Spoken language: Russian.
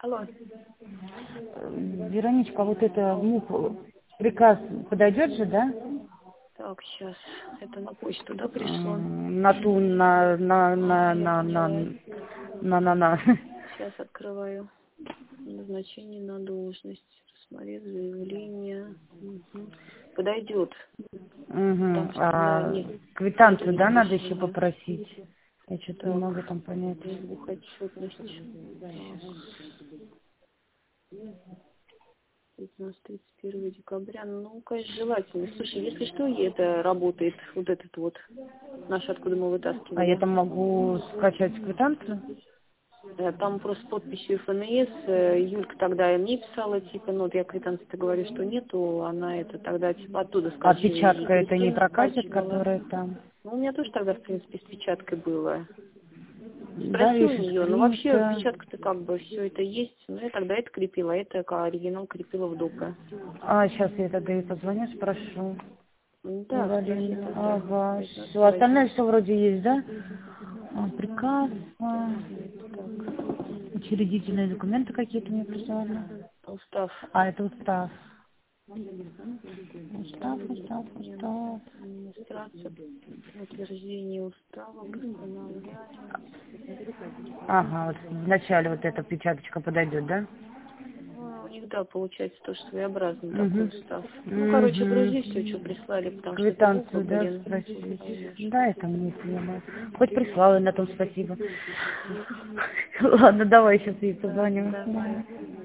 Алло. Вероничка, вот это приказ подойдет же, да? Так, сейчас. Это на почту, да, пришло? На. Сейчас открываю. Назначение на должность. Рассмотреть заявление. Угу. Подойдет. Там Угу. что на нет. Квитанцию, да, надо еще попросить? Я что-то не Так. могу там понять. Бухотчетность. Так. 31 декабря. Ну, конечно, желательно. Слушай, если что, и это работает, вот этот вот наш, откуда мы А я вытаскивали. там могу скачать квитанцию? Там просто с подписью ФНС. Юлька тогда мне писала, типа, ну, вот я квитанции-то говорю, что нету, она это тогда, типа, оттуда А скачивала. И печатка это не Кристина прокатит, скачивала. которая там? Ну, у меня тоже тогда, в принципе, с печаткой было. Да, Спроси у вижу нее, ну, вообще, скрин-то. печатка-то как бы все это есть. Ну, я тогда это крепила, это как оригинал крепила в допе. Сейчас я тогда ей позвоню, спрошу. Да, спроси Галина, тогда. ага, все. 19 Остальное все вроде есть, да? Приказ, Так, учредительные документы какие-то мне прислали. устав. Это устав. Нет, Устав. администрация, утверждение устава, постановление. Ага, вот вначале вот эта печаточка подойдет, да? Ну, у них, да, получается тоже своеобразный такой Угу. устав. Ну, короче, Угу. грузи все, что прислали, потому что это буквы, Квитанцию, да, блин. спросить. Да, это мне съема. Хоть прислала, на том спасибо. Ладно, давай сейчас ей позвоню. Давай.